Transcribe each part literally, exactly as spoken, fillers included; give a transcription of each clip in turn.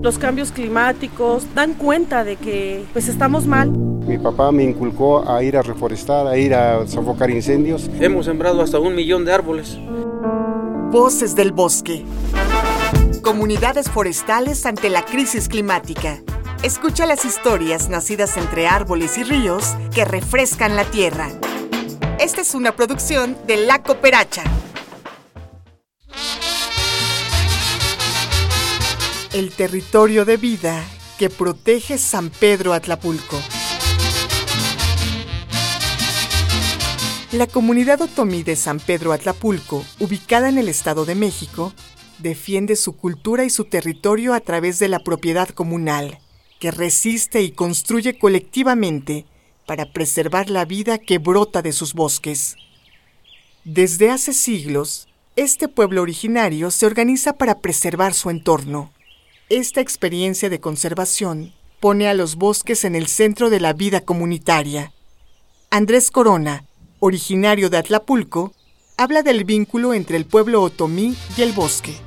los cambios climáticos dan cuenta de que pues estamos mal. Mi papá me inculcó a ir a reforestar, a ir a sofocar incendios. Hemos sembrado hasta un millón de árboles. Voces del bosque. Comunidades forestales ante la crisis climática. Escucha las historias nacidas entre árboles y ríos que refrescan la tierra. Esta es una producción de La Cooperacha. El territorio de vida que protege San Pedro Atlapulco. La comunidad otomí de San Pedro Atlapulco, ubicada en el Estado de México, defiende su cultura y su territorio a través de la propiedad comunal, que resiste y construye colectivamente para preservar la vida que brota de sus bosques. Desde hace siglos, este pueblo originario se organiza para preservar su entorno. Esta experiencia de conservación pone a los bosques en el centro de la vida comunitaria. Andrés Corona, originario de Atlapulco, habla del vínculo entre el pueblo otomí y el bosque.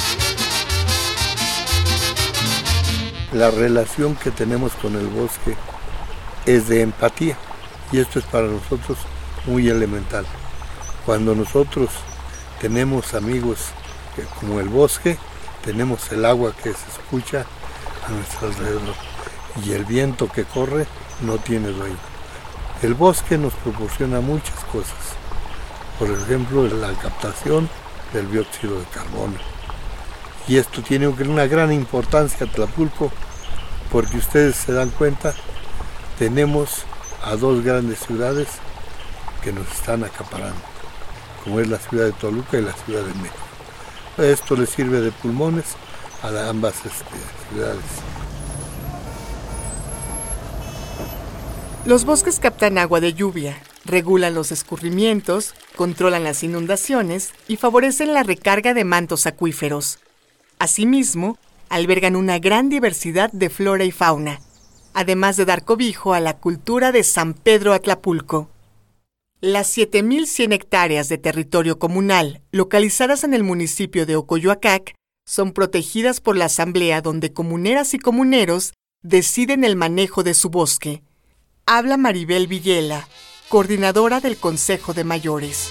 La relación que tenemos con el bosque es de empatía y esto es para nosotros muy elemental. Cuando nosotros tenemos amigos como el bosque, tenemos el agua que se escucha a nuestro alrededor y el viento que corre no tiene dueño. El bosque nos proporciona muchas cosas, por ejemplo la captación del dióxido de carbono. Y esto tiene una gran importancia en Atlapulco porque ustedes se dan cuenta, tenemos a dos grandes ciudades que nos están acaparando, como es la ciudad de Toluca y la ciudad de México. Esto les sirve de pulmones a ambas este, ciudades. Los bosques captan agua de lluvia, regulan los escurrimientos, controlan las inundaciones y favorecen la recarga de mantos acuíferos. Asimismo, albergan una gran diversidad de flora y fauna, además de dar cobijo a la cultura de San Pedro Atlapulco. Las siete mil cien hectáreas de territorio comunal, localizadas en el municipio de Ocoyoacac, son protegidas por la asamblea donde comuneras y comuneros deciden el manejo de su bosque. Habla Maribel Villela, coordinadora del Consejo de Mayores.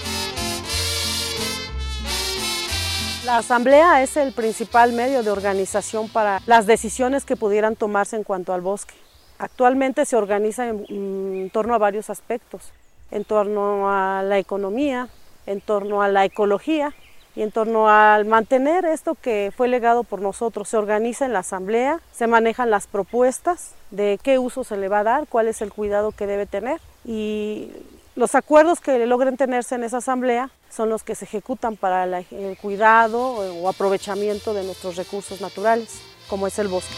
La asamblea es el principal medio de organización para las decisiones que pudieran tomarse en cuanto al bosque. Actualmente se organiza en, en torno a varios aspectos, en torno a la economía, en torno a la ecología y en torno al mantener esto que fue legado por nosotros. Se organiza en la asamblea, se manejan las propuestas de qué uso se le va a dar, cuál es el cuidado que debe tener y los acuerdos que logren tenerse en esa asamblea son los que se ejecutan para la, el cuidado o aprovechamiento de nuestros recursos naturales, como es el bosque.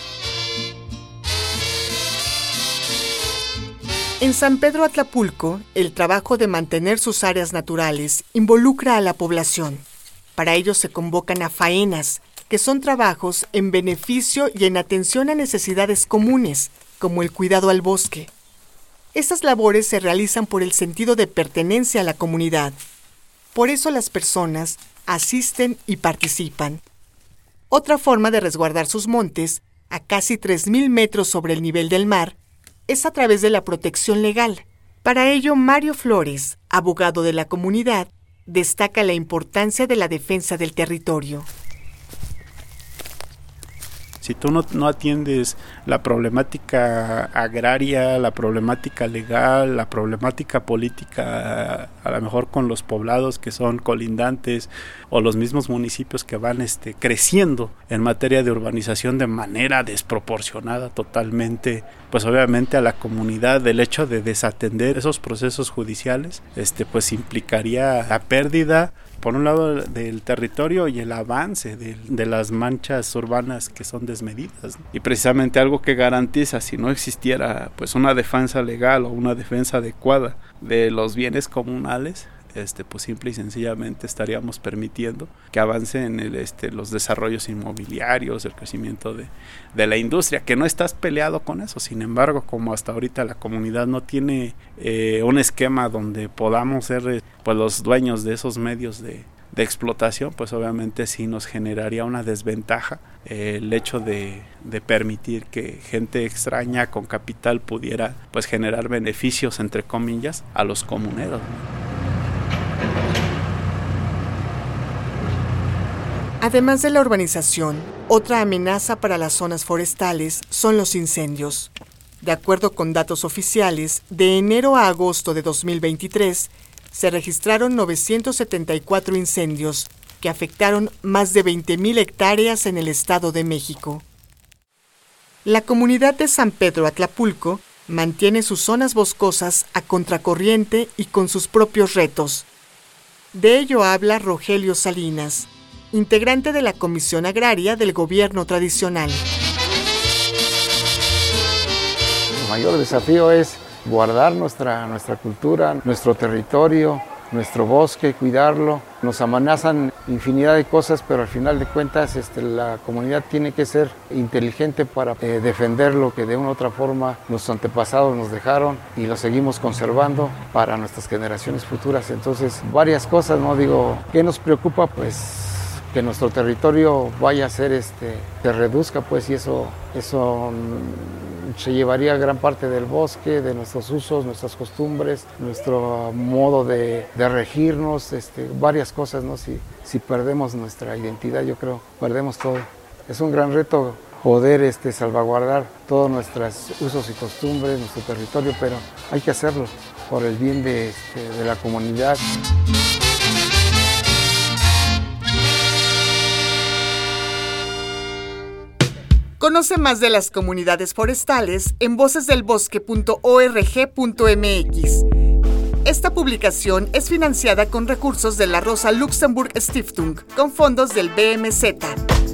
En San Pedro Atlapulco, el trabajo de mantener sus áreas naturales involucra a la población. Para ello se convocan a faenas, que son trabajos en beneficio y en atención a necesidades comunes, como el cuidado al bosque. Estas labores se realizan por el sentido de pertenencia a la comunidad. Por eso las personas asisten y participan. Otra forma de resguardar sus montes, a casi tres mil metros sobre el nivel del mar, es a través de la protección legal. Para ello, Mario Flores, abogado de la comunidad, destaca la importancia de la defensa del territorio. Si tú no, no atiendes la problemática agraria, la problemática legal, la problemática política, a lo mejor con los poblados que son colindantes o los mismos municipios que van este, creciendo en materia de urbanización de manera desproporcionada totalmente, pues obviamente a la comunidad, el hecho de desatender esos procesos judiciales, este, pues implicaría la pérdida por un lado del territorio y el avance de, de las manchas urbanas que son desmedidas, ¿no? Y precisamente algo que garantiza, si no existiera pues una defensa legal o una defensa adecuada de los bienes comunales, este pues simple y sencillamente estaríamos permitiendo que avancen el, este, los desarrollos inmobiliarios, el crecimiento de, de la industria, que no estás peleado con eso. Sin embargo, como hasta ahorita la comunidad no tiene eh, un esquema donde podamos ser pues los dueños de esos medios de, de explotación, pues obviamente sí nos generaría una desventaja eh, el hecho de, de permitir que gente extraña con capital pudiera pues generar beneficios, entre comillas, a los comuneros. Además de la urbanización, otra amenaza para las zonas forestales son los incendios. De acuerdo con datos oficiales, de enero a agosto de dos mil veintitrés, se registraron novecientos setenta y cuatro incendios que afectaron más de veinte mil hectáreas en el Estado de México. La comunidad de San Pedro Atlapulco mantiene sus zonas boscosas a contracorriente y con sus propios retos. De ello habla Rogelio Salinas, integrante de la Comisión Agraria del Gobierno Tradicional. El mayor desafío es guardar nuestra, nuestra cultura, nuestro territorio, nuestro bosque, cuidarlo. Nos amenazan infinidad de cosas, pero al final de cuentas este, la comunidad tiene que ser inteligente para eh, defender lo que de una u otra forma nuestros antepasados nos dejaron y lo seguimos conservando para nuestras generaciones futuras. Entonces, varias cosas, ¿no? Digo, ¿qué nos preocupa? Pues que nuestro territorio vaya a ser, este, se reduzca, pues, y eso, eso se llevaría gran parte del bosque, de nuestros usos, nuestras costumbres, nuestro modo de, de regirnos, este, varias cosas, ¿no? Si, si perdemos nuestra identidad, yo creo, perdemos todo. Es un gran reto poder este, salvaguardar todos nuestros usos y costumbres, nuestro territorio, pero hay que hacerlo por el bien de, este, de la comunidad. Conoce más de las comunidades forestales en voces del bosque punto org punto m x. Esta publicación es financiada con recursos de la Rosa Luxemburg Stiftung, con fondos del B M Z.